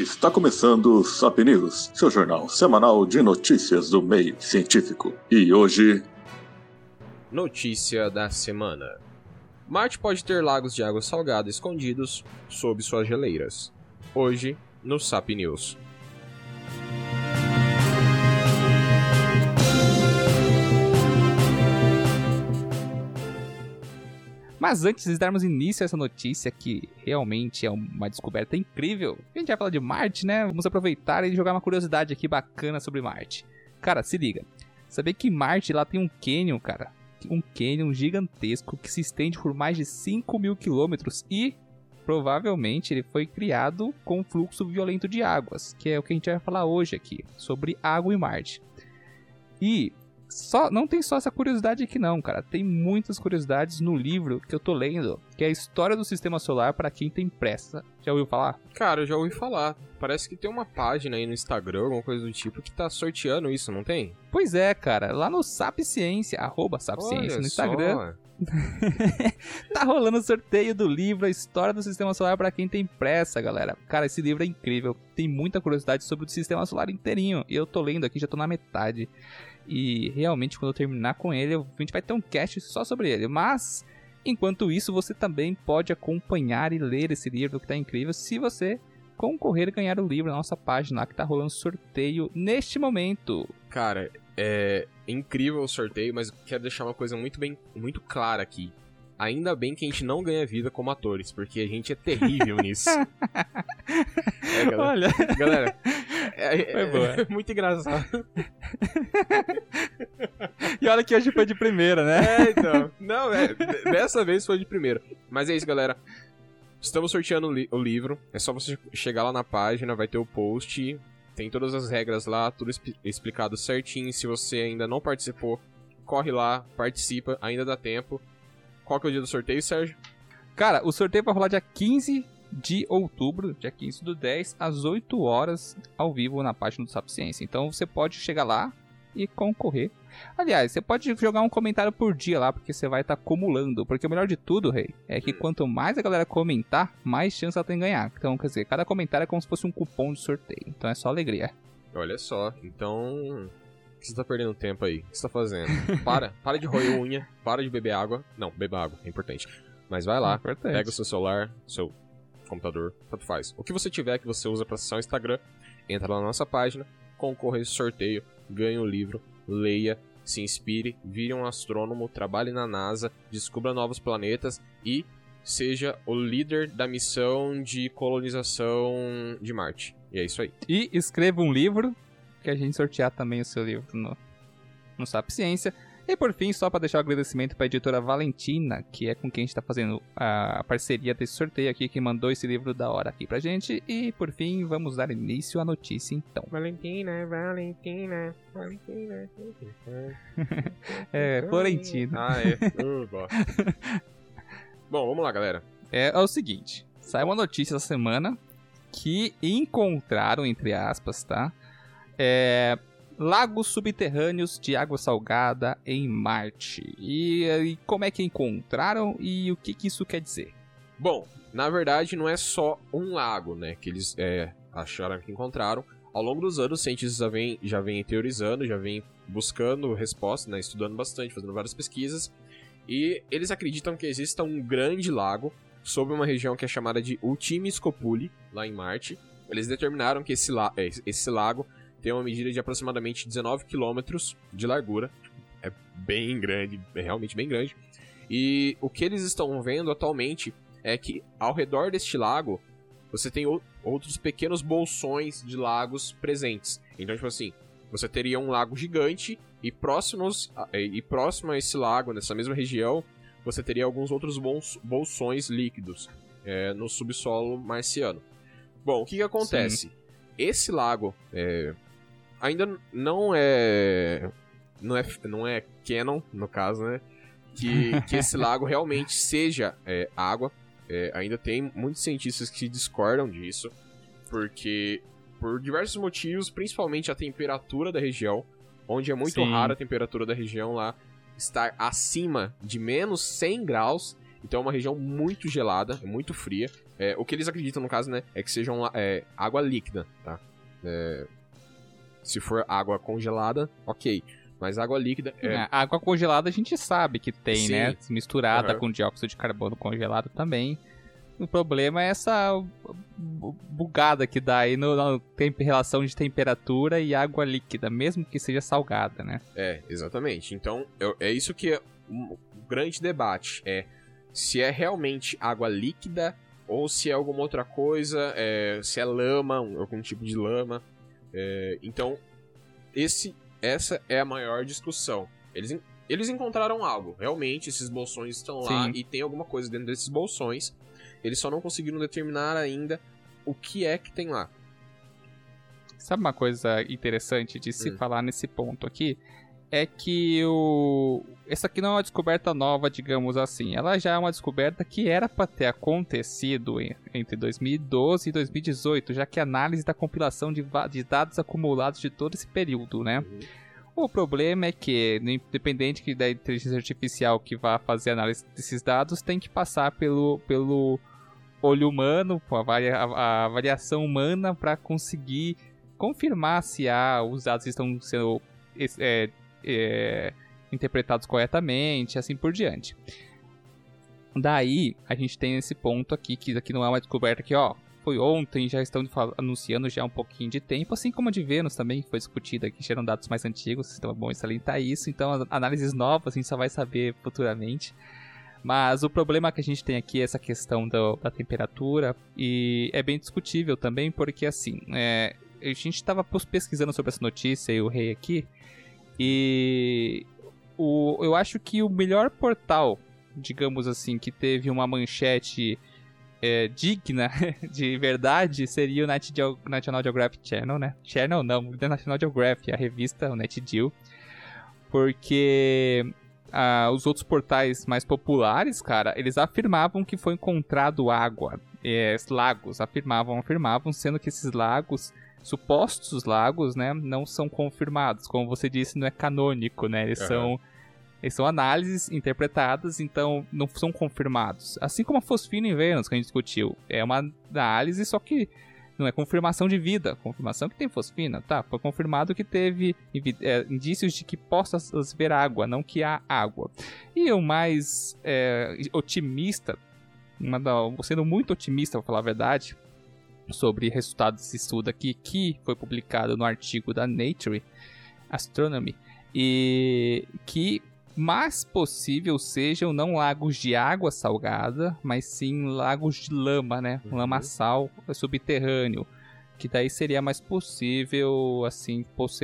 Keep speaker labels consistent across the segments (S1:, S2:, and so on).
S1: Está começando o Sap News, seu jornal semanal de notícias do meio científico. E hoje...
S2: Notícia da semana. Marte pode ter lagos de água salgada escondidos sob suas geleiras. Hoje, no Sap News.
S3: Mas antes de darmos início a essa notícia, que realmente é uma descoberta incrível, a gente vai falar de Marte, né? Vamos aproveitar e jogar uma curiosidade aqui bacana sobre Marte. Cara, se liga. Sabia que Marte lá tem um cânion, cara? Um cânion gigantesco que se estende por mais de 5.000 quilômetros e provavelmente ele foi criado com um fluxo violento de águas, que é o que a gente vai falar hoje aqui, sobre água em Marte. E não tem só essa curiosidade aqui não, cara. Tem muitas curiosidades no livro que eu tô lendo, que é a história do Sistema Solar para quem tem pressa. Já ouviu falar?
S2: Cara, eu já ouvi falar. Parece que tem uma página aí no Instagram, alguma coisa do tipo, que tá sorteando isso, não tem?
S3: Pois é, cara. Lá no Sapciência, @Sapciência no Instagram. Tá rolando o sorteio do livro A História do Sistema Solar para quem tem pressa, galera. Cara, esse livro é incrível. Tem muita curiosidade sobre o Sistema Solar inteirinho. E eu tô lendo aqui, já tô na metade. E realmente, quando eu terminar com ele, a gente vai ter um cast só sobre ele. Mas, enquanto isso, você também pode acompanhar e ler esse livro que tá incrível se você concorrer e ganhar o livro na nossa página lá, que tá rolando sorteio neste momento.
S2: Cara, é incrível o sorteio, mas quero deixar uma coisa muito clara aqui. Ainda bem que a gente não ganha vida como atores, porque a gente é terrível nisso.
S3: Olha,
S2: galera,
S3: foi boa.
S2: É muito engraçado.
S3: E olha que hoje foi de primeira, né?
S2: Então. Não, dessa vez foi de primeira. Mas é isso, galera. Estamos sorteando o livro. É só você chegar lá na página, vai ter o post. Tem todas as regras lá, tudo explicado certinho. Se você ainda não participou, corre lá, participa, ainda dá tempo. Qual que é o dia do sorteio, Sérgio?
S3: Cara, o sorteio vai rolar dia 15 de outubro, dia 15 do 10, às 8 horas, ao vivo na página do Sapciência. Então você pode chegar lá e concorrer. Aliás, você pode jogar um comentário por dia lá, porque você vai estar acumulando. Porque o melhor de tudo, Rei, é que quanto mais a galera comentar, mais chance ela tem de ganhar. Então, quer dizer, cada comentário é como se fosse um cupom de sorteio. Então é só alegria.
S2: Olha só, então... O que você tá perdendo tempo aí? O que você tá fazendo? Para de roer unha, para de beber água. Não, beba água, é importante. Mas vai lá, pega o seu celular, seu computador, tanto faz. O que você tiver que você usa pra acessar o Instagram, entra lá na nossa página, concorra a esse sorteio, ganhe o livro, leia, se inspire, vire um astrônomo, trabalhe na NASA, descubra novos planetas e seja o líder da missão de colonização de Marte. E é isso aí.
S3: E escreva um livro, que a gente sortear também o seu livro no Sapciência. E por fim, só para deixar o agradecimento para a editora Valentina, que é com quem a gente está fazendo a parceria desse sorteio aqui, que mandou esse livro da hora aqui pra gente. E por fim, vamos dar início à notícia então.
S2: Valentina.
S3: É, Florentino.
S2: Bom, vamos lá, galera.
S3: É o seguinte, saiu uma notícia essa semana que encontraram, entre aspas, tá? Lagos subterrâneos de água salgada em Marte. E como é que encontraram e o que isso quer dizer?
S2: Bom, na verdade não é só um lago, né, que eles acharam que encontraram. Ao longo dos anos, os cientistas já vêm teorizando, já vêm buscando respostas, né, estudando bastante, fazendo várias pesquisas. E eles acreditam que exista um grande lago sobre uma região que é chamada de Ultima Scopuli, lá em Marte. Eles determinaram que esse lago tem uma medida de aproximadamente 19 quilômetros de largura. É bem grande, é realmente bem grande. E o que eles estão vendo atualmente é que ao redor deste lago você tem outros pequenos bolsões de lagos presentes. Então, tipo assim, você teria um lago gigante e próximo a esse lago, nessa mesma região, você teria alguns outros bolsões líquidos no subsolo marciano. Bom, o que acontece? Sim. Esse lago ainda não é canon, no caso, né? Que esse lago realmente seja água. Ainda tem muitos cientistas que discordam disso, porque por diversos motivos, principalmente a temperatura da região, onde é muito rara a temperatura da região lá estar acima de menos 100 graus, então é uma região muito gelada, muito fria. O que eles acreditam, no caso, né, é que seja água líquida, tá? Se for água congelada, ok. Mas água líquida...
S3: A água congelada a gente sabe que tem,
S2: Sim.
S3: né? Misturada com dióxido de carbono congelado também. O problema é essa bugada que dá aí tem relação de temperatura e água líquida, mesmo que seja salgada, né?
S2: Exatamente. Então, é isso que é um grande debate. Se é realmente água líquida ou se é alguma outra coisa, se é lama, algum tipo de lama. Então, essa é a maior discussão. Eles encontraram algo. Realmente, esses bolsões estão lá. Sim. E tem alguma coisa dentro desses bolsões. Eles só não conseguiram determinar ainda o que é que tem lá.
S3: Sabe uma coisa interessante de se falar nesse ponto aqui? É que essa aqui não é uma descoberta nova, digamos assim. Ela já é uma descoberta que era para ter acontecido entre 2012 e 2018, já que a análise da compilação de dados acumulados de todo esse período, né? O problema é que, independente da inteligência artificial que vá fazer a análise desses dados, tem que passar pelo olho humano, a variação humana, para conseguir confirmar se os dados estão sendo interpretados corretamente, assim por diante. Daí, a gente tem esse ponto aqui, que aqui não é uma descoberta que, foi ontem, já estão anunciando já há um pouquinho de tempo, assim como a de Vênus também, que foi discutida, que eram dados mais antigos, então é bom salientar isso. Então, análises novas a gente só vai saber futuramente. Mas o problema que a gente tem aqui é essa questão da temperatura, e é bem discutível também, porque assim, a gente estava pesquisando sobre essa notícia e o Rei aqui, e eu acho que o melhor portal, digamos assim, que teve uma manchete digna de verdade seria o National Geographic Channel, né? Channel não, o National Geographic, a revista, o NetGeo, porque os outros portais mais populares, cara, eles afirmavam que foi encontrado água, lagos, afirmavam, sendo que esses lagos, supostos lagos, né, não são confirmados, como você disse, não é canônico, né, eles são análises interpretadas, então não são confirmados. Assim como a fosfina em Vênus, que a gente discutiu. É uma análise, só que não é confirmação de vida. Confirmação que tem fosfina, tá? Foi confirmado que teve indícios de que possa haver água, não que há água. E o mais otimista, sendo muito otimista, pra falar a verdade, sobre resultados desse estudo aqui, que foi publicado no artigo da Nature Astronomy, e que mais possível sejam não lagos de água salgada, mas sim lagos de lama, né? Lamaçal subterrâneo, que daí seria mais possível, assim,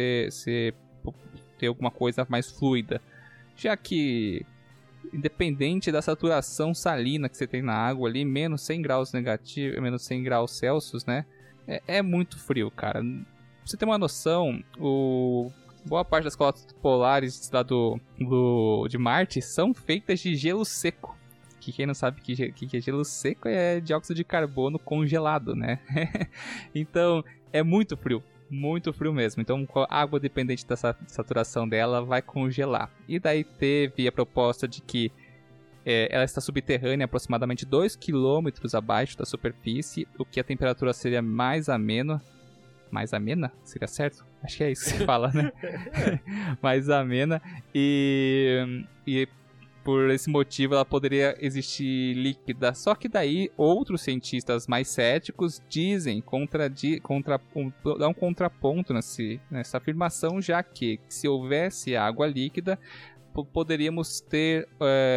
S3: ter alguma coisa mais fluida, já que independente da saturação salina que você tem na água ali, menos 100 graus negativos, menos 100 graus Celsius, né? É muito frio, cara. Pra você ter uma noção, boa parte das calotas polares lá de Marte são feitas de gelo seco. Que quem não sabe o que é gelo seco é dióxido de carbono congelado, né? Então, é muito frio mesmo. Então, a água, dependente da saturação dela, vai congelar. E daí teve a proposta de que ela está subterrânea, aproximadamente 2 km abaixo da superfície, o que a temperatura seria mais amena. Mais amena? Seria certo? Acho que é isso que se fala, né? Mais amena. E por esse motivo ela poderia existir líquida. Só que daí outros cientistas mais céticos dizem, dá um contraponto nessa afirmação, já que se houvesse água líquida, poderíamos ter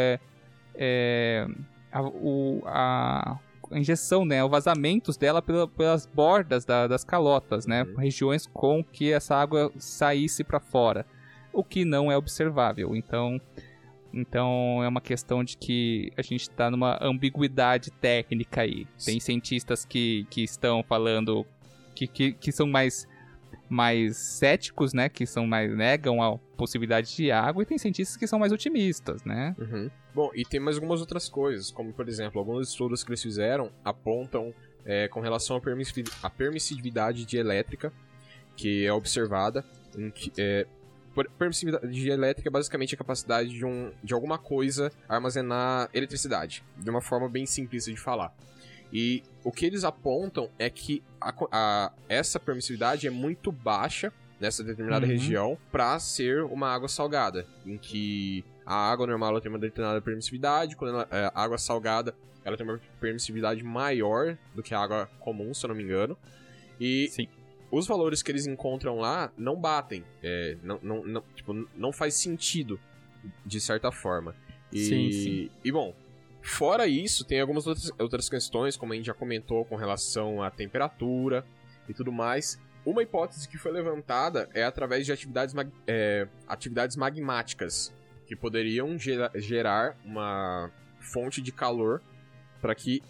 S3: a injeção, né, os vazamentos dela pelas bordas das calotas, né, regiões com que essa água saísse para fora, o que não é observável. Então é uma questão de que a gente está numa ambiguidade técnica aí. Tem cientistas que estão falando que são mais céticos, né, que negam a possibilidade de água, e tem cientistas que são mais otimistas, né?
S2: Bom, e tem mais algumas outras coisas, como por exemplo, alguns estudos que eles fizeram apontam com relação à permissividade dielétrica que é observada, permissividade elétrica é basicamente a capacidade de alguma coisa armazenar eletricidade, de uma forma bem simples de falar. E o que eles apontam é que essa permissividade é muito baixa nessa determinada região para ser uma água salgada, em que a água normal ela tem uma determinada permissividade, quando a água salgada ela tem uma permissividade maior do que a água comum, se eu não me engano. E
S3: Sim.
S2: os valores que eles encontram lá não batem, não faz sentido de certa forma.
S3: Sim.
S2: E bom, fora isso, tem algumas outras questões, como a gente já comentou, com relação à temperatura e tudo mais. Uma hipótese que foi levantada é através de atividades magmáticas, que poderiam gerar uma fonte de calor para que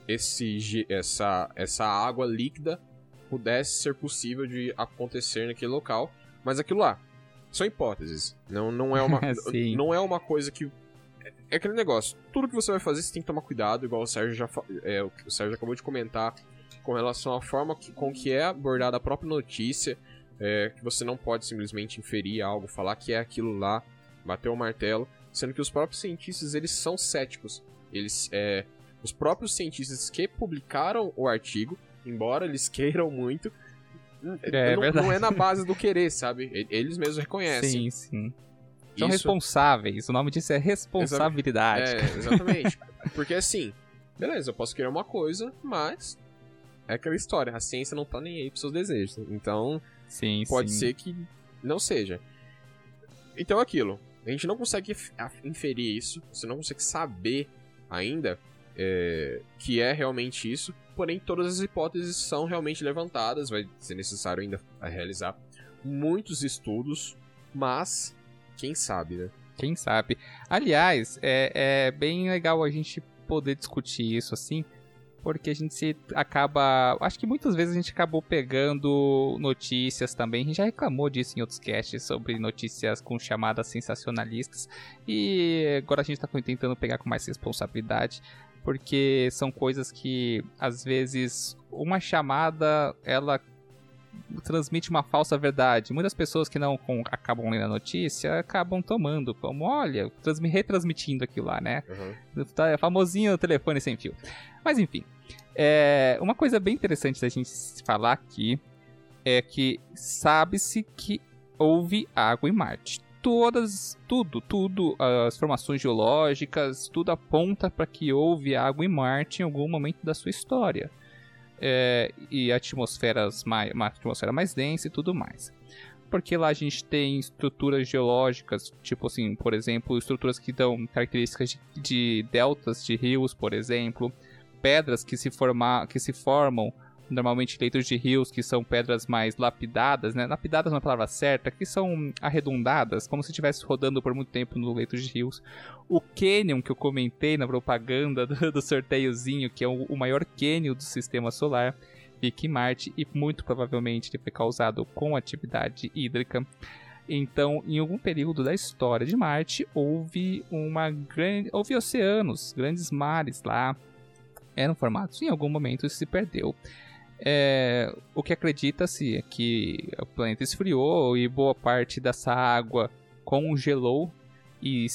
S2: essa água líquida pudesse ser possível de acontecer naquele local. Mas aquilo lá são hipóteses. Não é uma coisa que... É aquele negócio. Tudo que você vai fazer, você tem que tomar cuidado, igual o Sérgio o Sérgio acabou de comentar, com relação à forma com que é abordada a própria notícia, que você não pode simplesmente inferir algo, falar que é aquilo lá, bater o martelo, sendo que os próprios cientistas, eles são céticos. Os próprios cientistas que publicaram o artigo, embora eles queiram muito, não é na base do querer, sabe? Eles mesmos reconhecem.
S3: Sim. São responsáveis, o nome disso é responsabilidade.
S2: Exatamente. Porque assim, beleza, eu posso querer uma coisa, mas é aquela história, a ciência não tá nem aí pros seus desejos. Então, pode ser que não seja. Então é aquilo, a gente não consegue inferir isso, você não consegue saber ainda que é realmente isso, porém todas as hipóteses são realmente levantadas, vai ser necessário ainda realizar muitos estudos, mas quem sabe, né?
S3: Quem sabe. Aliás, é bem legal a gente poder discutir isso assim, porque a gente acaba... Acho que muitas vezes a gente acabou pegando notícias também. A gente já reclamou disso em outros casts, sobre notícias com chamadas sensacionalistas. E agora a gente está tentando pegar com mais responsabilidade, porque são coisas que, às vezes, uma chamada, ela transmite uma falsa verdade. Muitas pessoas que não acabam lendo a notícia acabam tomando como, olha, retransmitindo aquilo lá, né? Tá famosinho no telefone sem fio. Mas enfim, uma coisa bem interessante da gente falar aqui é que sabe-se que houve água em Marte. Tudo, as formações geológicas, tudo aponta para que houve água em Marte em algum momento da sua história. E uma atmosfera mais densa e tudo mais. Porque lá a gente tem estruturas geológicas, tipo assim, por exemplo, estruturas que dão características de deltas de rios, por exemplo, pedras que se formam normalmente leitos de rios, que são pedras mais lapidadas, né? Lapidadas não é a palavra certa, que são arredondadas, como se estivesse rodando por muito tempo no leito de rios. O cânion que eu comentei na propaganda do sorteiozinho, que é o maior cânion do sistema solar, fica em Marte e muito provavelmente ele foi causado com atividade hídrica. Então, em algum período da história de Marte, houve oceanos, grandes mares lá, eram formados, em algum momento isso se perdeu. O que acredita-se é que o planeta esfriou e boa parte dessa água congelou e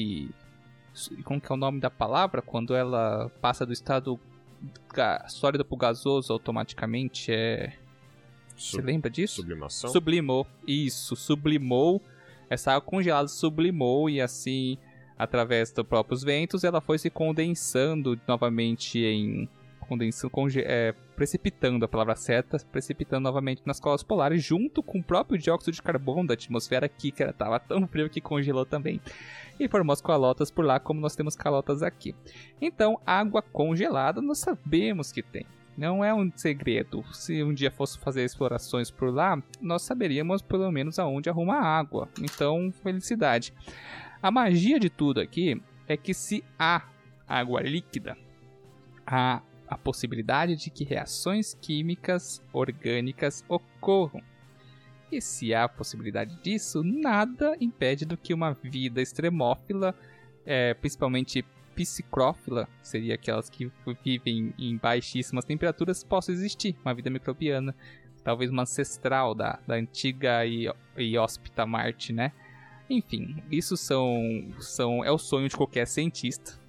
S3: como que é o nome da palavra? Quando ela passa do estado sólido para o gasoso automaticamente, você lembra disso?
S2: Sublimação?
S3: Sublimou, isso, sublimou. Essa água congelada sublimou e assim, através dos próprios ventos, ela foi se condensando novamente precipitando, a palavra certa, precipitando novamente nas calotas polares, junto com o próprio dióxido de carbono da atmosfera aqui, que estava tão frio que congelou também. E formou as calotas por lá, como nós temos calotas aqui. Então, água congelada nós sabemos que tem. Não é um segredo. Se um dia fosse fazer explorações por lá, nós saberíamos pelo menos aonde arrumar água. Então, felicidade. A magia de tudo aqui é que se há água líquida, há a possibilidade de que reações químicas orgânicas ocorram. E se há a possibilidade disso, nada impede do que uma vida extremófila, principalmente psicrófila, seria aquelas que vivem em baixíssimas temperaturas, possa existir, uma vida microbiana, talvez uma ancestral da antiga e hóspita Marte, né? Enfim, isso é o sonho de qualquer cientista.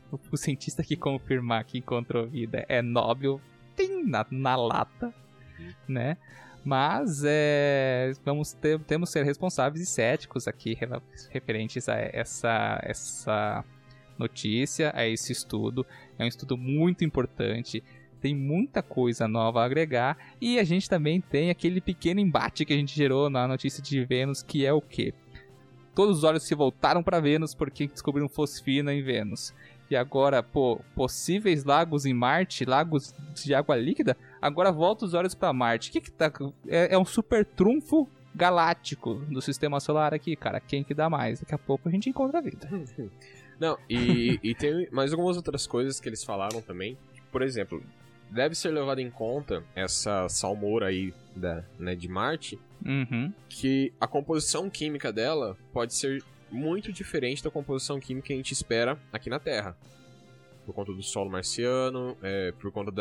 S3: o cientista que confirmar que encontrou vida é Nobel, tem na lata, né? Mas temos que ser responsáveis e céticos aqui referentes a essa notícia, a esse estudo. É um estudo muito importante, tem muita coisa nova a agregar, e a gente também tem aquele pequeno embate que a gente gerou na notícia de Vênus, que é o quê? Todos os olhos se voltaram para Vênus porque descobriram fosfina em Vênus. E agora, possíveis lagos em Marte, lagos de água líquida, agora volta os olhos para Marte. Que tá? É um super trunfo galáctico do sistema solar aqui, cara. Quem que dá mais? Daqui a pouco a gente encontra a vida.
S2: Não, e tem mais algumas outras coisas que eles falaram também. Por exemplo, deve ser levado em conta essa salmoura aí de Marte, que a composição química dela pode ser muito diferente da composição química que a gente espera aqui na Terra. Por conta do solo marciano, por conta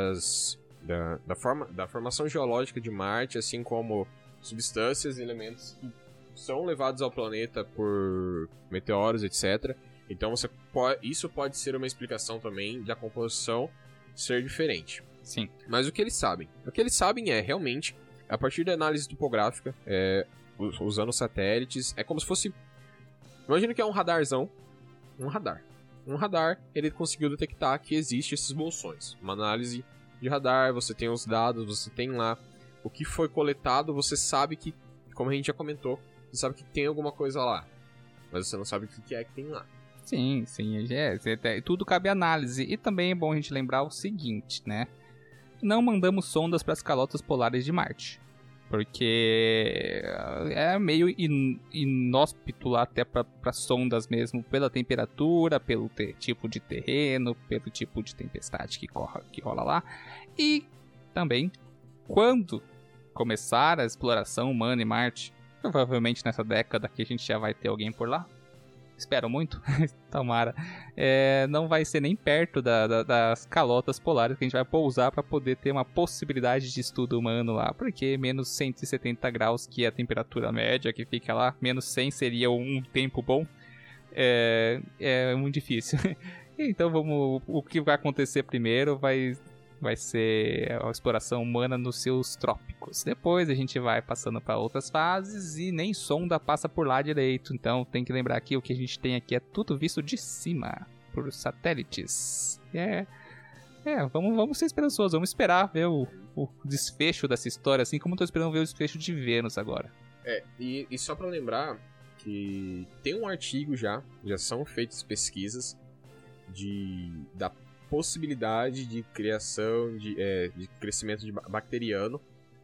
S2: da formação geológica de Marte, assim como substâncias e elementos que são levados ao planeta por meteoros, etc. Então isso pode ser uma explicação também da composição ser diferente.
S3: Sim.
S2: Mas o que eles sabem? O que eles sabem é, realmente, a partir da análise topográfica, usando satélites, é como se fosse... Imagina que é um radarzão. Um radar, ele conseguiu detectar que existe esses bolsões. Uma análise de radar, você tem os dados, você tem lá o que foi coletado, você sabe que, como a gente já comentou, você sabe que tem alguma coisa lá. Mas você não sabe o que é que tem lá.
S3: Sim, tudo cabe análise. E também é bom a gente lembrar o seguinte, né? Não mandamos sondas para as calotas polares de Marte. Porque é meio inóspito lá até para sondas mesmo, pela temperatura, pelo tipo de terreno, pelo tipo de tempestade que rola lá. E também, quando começar a exploração humana em Marte, provavelmente nessa década que a gente já vai ter alguém por lá. Espero muito, tomara. Não vai ser nem perto das calotas polares que a gente vai pousar para poder ter uma possibilidade de estudo humano lá, porque menos 170 graus, que é a temperatura média que fica lá, menos 100 seria um tempo bom, é muito difícil. Então o que vai acontecer primeiro vai ser a exploração humana nos seus trópicos. Depois a gente vai passando para outras fases e nem sonda passa por lá direito. Então tem que lembrar que o que a gente tem aqui é tudo visto de cima, por satélites. Vamos ser esperançosos, vamos esperar ver o desfecho dessa história, assim como eu tô esperando ver o desfecho de Vênus agora.
S2: E só para lembrar que tem um artigo já são feitas pesquisas da possibilidade de criação de crescimento bacteriano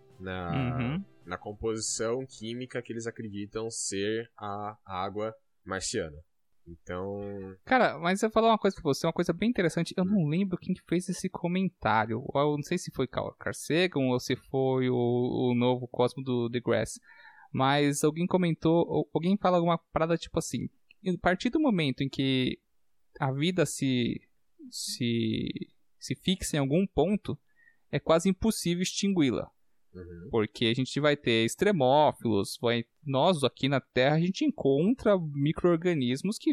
S2: na composição química que eles acreditam ser a água marciana. Então...
S3: Cara, mas eu vou falar uma coisa pra você, uma coisa bem interessante. Eu não lembro quem fez esse comentário. Eu não sei se foi Carl Sagan ou se foi o novo Cosmo do deGrasse. Mas alguém comentou, alguém fala alguma parada tipo assim: a partir do momento em que a vida se fixa em algum ponto, é quase impossível extingui-la. Porque a gente vai ter extremófilos, nós aqui na Terra a gente encontra micro-organismos que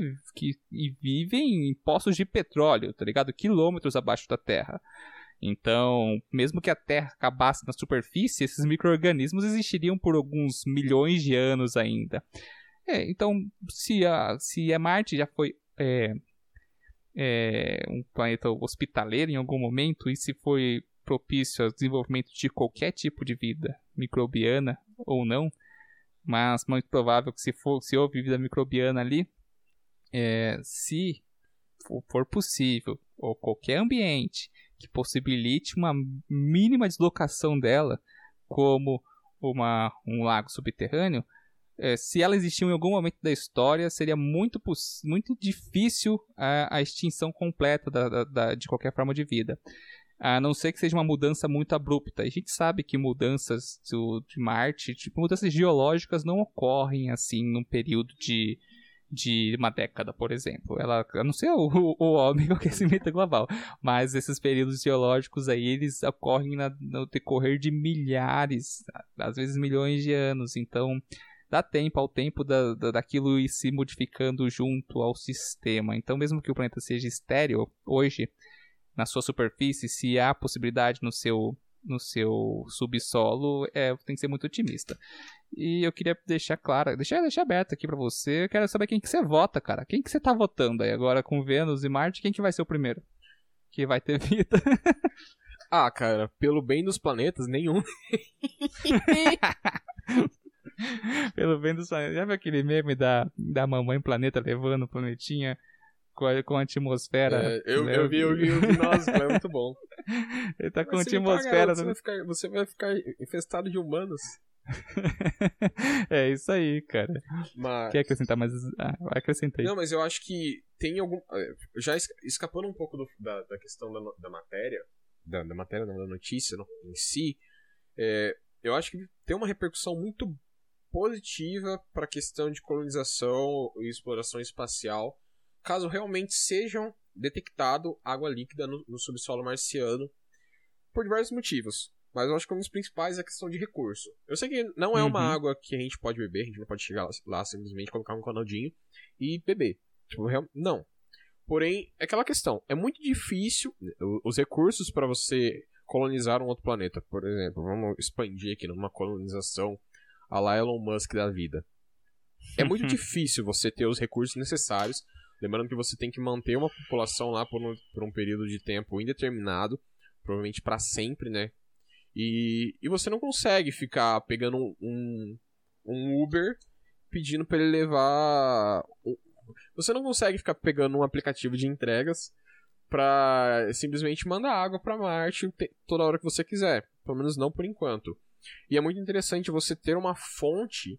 S3: vivem em poços de petróleo, tá ligado? Quilômetros abaixo da Terra. Então, mesmo que a Terra acabasse na superfície, esses micro-organismos existiriam por alguns milhões de anos ainda. Então, se a Marte já foi um planeta hospitaleiro em algum momento, e se foi propício ao desenvolvimento de qualquer tipo de vida microbiana ou não, mas muito provável que se houve vida microbiana ali, se for possível, ou qualquer ambiente que possibilite uma mínima deslocação dela, como um lago subterrâneo, se ela existiu em algum momento da história, seria muito difícil a extinção completa de qualquer forma de vida. A não ser que seja uma mudança muito abrupta. A gente sabe que mudanças de Marte, tipo mudanças geológicas, não ocorrem assim num período de uma década, por exemplo. A não ser o homem com o aquecimento global, mas esses períodos geológicos aí, eles ocorrem no decorrer de milhares, às vezes milhões de anos. Então dá tempo ao tempo daquilo ir se modificando junto ao sistema. Então, mesmo que o planeta seja estéril hoje, na sua superfície, se há possibilidade no seu subsolo, tem que ser muito otimista. E eu queria deixar claro, deixar aberto aqui pra você. Eu quero saber quem que você vota, cara. Quem que você tá votando aí agora com Vênus e Marte? Quem que vai ser o primeiro que vai ter vida?
S2: Ah, cara, pelo bem dos planetas, nenhum.
S3: Pelo bem dos planetas. Já viu aquele meme da mamãe planeta levando o planetinha com a atmosfera?
S2: Eu vi, nossa, é muito bom.
S3: Ele tá com a
S2: Mas se
S3: atmosfera.
S2: limpar, você vai ficar infestado de humanos.
S3: É isso aí, cara.
S2: Mas...
S3: Quer acrescentar mais? Acrescentei.
S2: Não, mas eu acho que tem algum... Já escapando um pouco da questão da matéria, da matéria não, da notícia em si, eu acho que tem uma repercussão muito positiva para a questão de colonização e exploração espacial, caso realmente sejam detectado água líquida no subsolo marciano, por diversos motivos. Mas eu acho que um dos principais é a questão de recurso. Eu sei que não é uma água que a gente pode beber, a gente não pode chegar lá simplesmente colocar um canudinho e beber. Tipo, não. Porém, é aquela questão. É muito difícil os recursos para você colonizar um outro planeta. Por exemplo, vamos expandir aqui numa colonização a la Elon Musk da vida. É muito difícil você ter os recursos necessários. Lembrando que você tem que manter uma população lá por um período de tempo indeterminado. Provavelmente para sempre, né? E você não consegue ficar pegando um Uber pedindo para ele levar... Você não consegue ficar pegando um aplicativo de entregas pra simplesmente mandar água pra Marte toda hora que você quiser. Pelo menos não por enquanto. E é muito interessante você ter uma fonte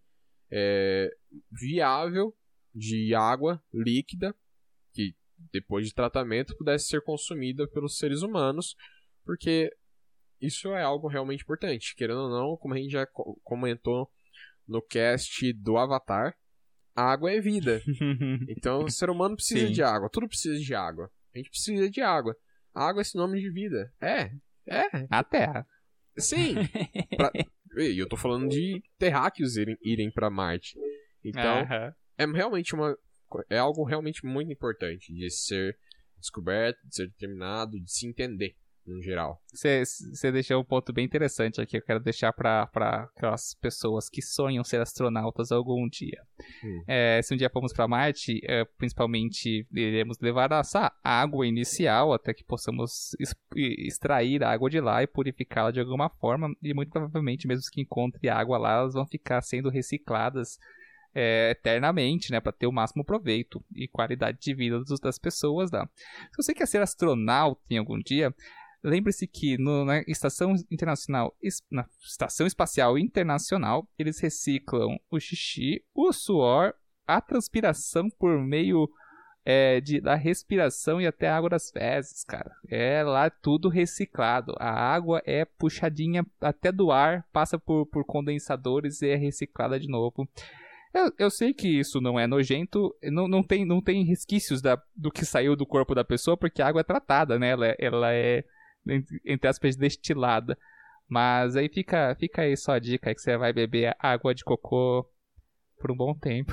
S2: viável de água líquida que depois de tratamento pudesse ser consumida pelos seres humanos, porque isso é algo realmente importante. Querendo ou não, como a gente já comentou no cast do Avatar, a água é vida. Então o ser humano precisa de água. Tudo precisa de água. A gente precisa de água. A água é sinônimo de vida.
S3: A Terra.
S2: Sim. E eu tô falando de terráqueos irem pra Marte. Então, é realmente é algo realmente muito importante de ser descoberto, de ser determinado, de se entender, no geral.
S3: Você deixou um ponto bem interessante aqui. Eu quero deixar para aquelas pessoas que sonham ser astronautas algum dia. Se um dia formos para Marte, principalmente iremos levar essa água inicial até que possamos extrair a água de lá e purificá-la de alguma forma. E muito provavelmente, mesmo que encontre água lá, elas vão ficar sendo recicladas eternamente, né, para ter o máximo proveito e qualidade de vida das pessoas lá. Se você quer ser astronauta em algum dia, lembre-se que na Estação Espacial Internacional, eles reciclam o xixi, o suor, a transpiração por meio da respiração e até a água das fezes, cara. É lá tudo reciclado. A água é puxadinha até do ar, passa por condensadores e é reciclada de novo. Eu sei que isso não é nojento, não tem resquícios do que saiu do corpo da pessoa, porque a água é tratada, né? Ela é, entre aspas, destilada. Mas aí fica aí só a dica aí que você vai beber água de cocô por um bom tempo.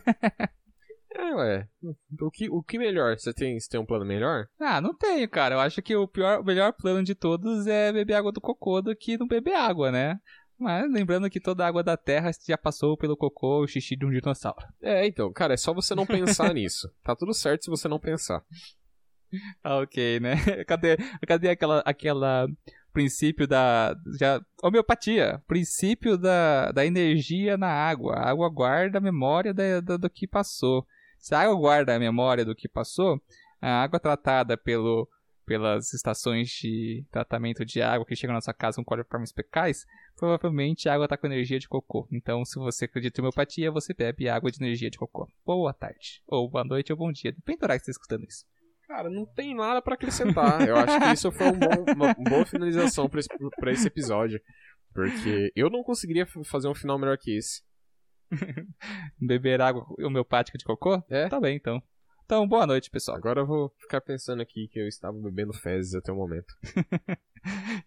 S2: O que melhor? Você tem um plano melhor?
S3: Ah, não tenho, cara. Eu acho que o melhor plano de todos é beber água do cocô do que não beber água, né? Mas lembrando que toda a água da Terra já passou pelo cocô ou xixi de um dinossauro.
S2: Então, cara, é só você não pensar nisso. Tá tudo certo se você não pensar.
S3: Ok, né? Cadê aquela princípio homeopatia, princípio da energia na água. A água guarda a memória do que passou. Se a água guarda a memória do que passou, a água tratada pelas estações de tratamento de água que chegam na sua casa com coliformes fecais, provavelmente a água está com energia de cocô. Então, se você acredita em homeopatia, você bebe água de energia de cocô. Boa tarde, ou boa noite, ou bom dia. Depende do horário que você está escutando isso.
S2: Cara, não tem nada pra acrescentar. Eu acho que isso foi uma boa finalização pra esse episódio. Porque eu não conseguiria fazer um final melhor que esse.
S3: Beber água homeopática de cocô? Tá bem, então. Então, boa noite, pessoal.
S2: Agora eu vou ficar pensando aqui que eu estava bebendo fezes até o momento.